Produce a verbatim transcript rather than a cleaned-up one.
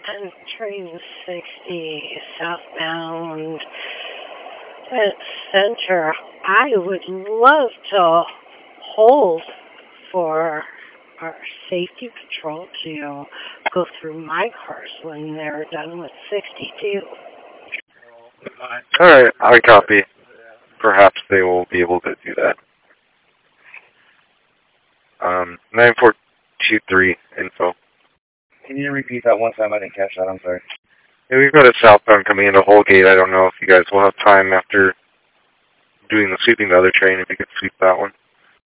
entering sixty southbound at Center. I would love to hold for our safety patrol to go through my cars when they're done with sixty-two. Alright, I copy. Perhaps they will be able to do that. Um, nine four two three info. Can you repeat that one time? I didn't catch that. I'm sorry. Yeah, we've got a southbound coming into Holgate. I don't know if you guys will have time after doing the sweeping the other train, if you could sweep that one.